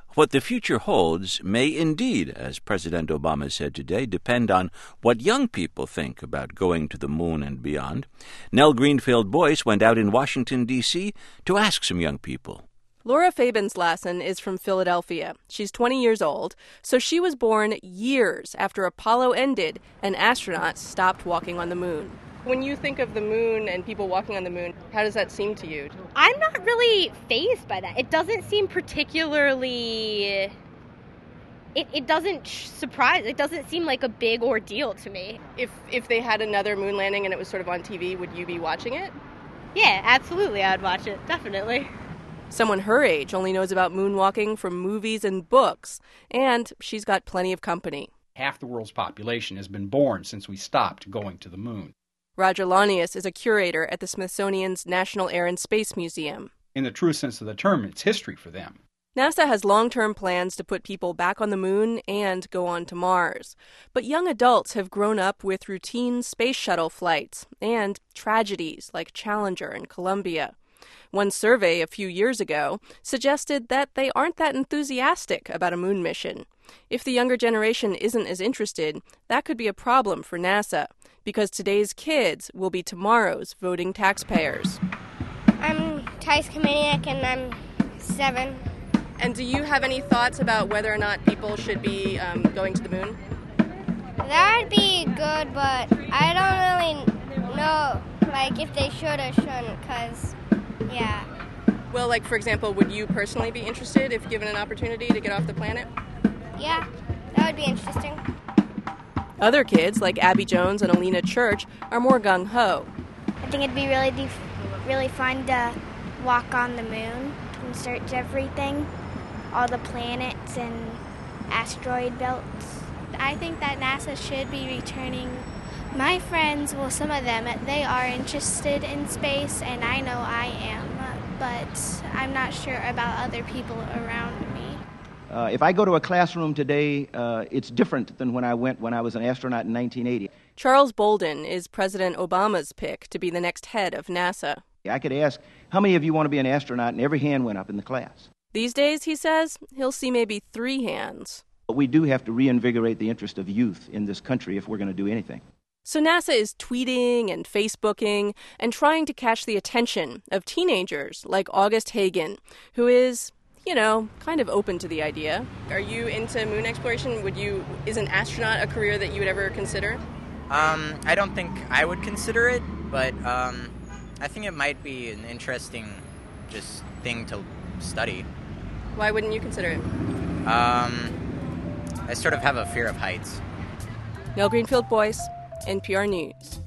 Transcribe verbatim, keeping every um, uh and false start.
What the future holds may indeed, as President Obama said today, depend on what young people think about going to the moon and beyond. Nell Greenfield-Boyce went out in Washington, D C to ask some young people. Laura Fabens-Lassen is from Philadelphia. She's twenty years old, so she was born years after Apollo ended and astronauts stopped walking on the moon. When you think of the moon and people walking on the moon, how does that seem to you? I'm not really fazed by that. It doesn't seem particularly... It, it doesn't surprise. It doesn't seem like a big ordeal to me. If if they had another moon landing and it was sort of on T V, would you be watching it? Yeah, absolutely, I would watch it. Definitely. Someone her age only knows about moonwalking from movies and books, and she's got plenty of company. Half the world's population has been born since we stopped going to the moon. Roger Launius is a curator at the Smithsonian's National Air and Space Museum. In the true sense of the term, it's history for them. NASA has long-term plans to put people back on the moon and go on to Mars. But young adults have grown up with routine space shuttle flights and tragedies like Challenger and Columbia. One survey a few years ago suggested that they aren't that enthusiastic about a moon mission. If the younger generation isn't as interested, that could be a problem for NASA, because today's kids will be tomorrow's voting taxpayers. I'm Thais Kameniak and I'm seven. And do you have any thoughts about whether or not people should be um, going to the moon? That would be good, but I don't really know, like, if they should or shouldn't, because, yeah. Well, like, for example, would you personally be interested if given an opportunity to get off the planet? Yeah, that would be interesting. Other kids, like Abby Jones and Alina Church, are more gung-ho. I think it'd be really, def- really fun to walk on the moon and search everything, all the planets and asteroid belts. I think that NASA should be returning. My friends, well, some of them, they are interested in space, and I know I am, but I'm not sure about other people around me. Uh, if I go to a classroom today, uh, it's different than when I went when I was an astronaut in nineteen eighty. Charles Bolden is President Obama's pick to be the next head of NASA. I could ask, how many of you want to be an astronaut? And every hand went up in the class. These days, he says, he'll see maybe three hands. But we do have to reinvigorate the interest of youth in this country if we're going to do anything. So NASA is tweeting and Facebooking and trying to catch the attention of teenagers like August Hagen, who is, you know, kind of open to the idea. Are you into moon exploration? Would you, is an astronaut a career that you would ever consider? Um, I don't think I would consider it, but um, I think it might be an interesting just thing to study. Why wouldn't you consider it? Um, I sort of have a fear of heights. Nell Greenfield-Boyce, N P R News.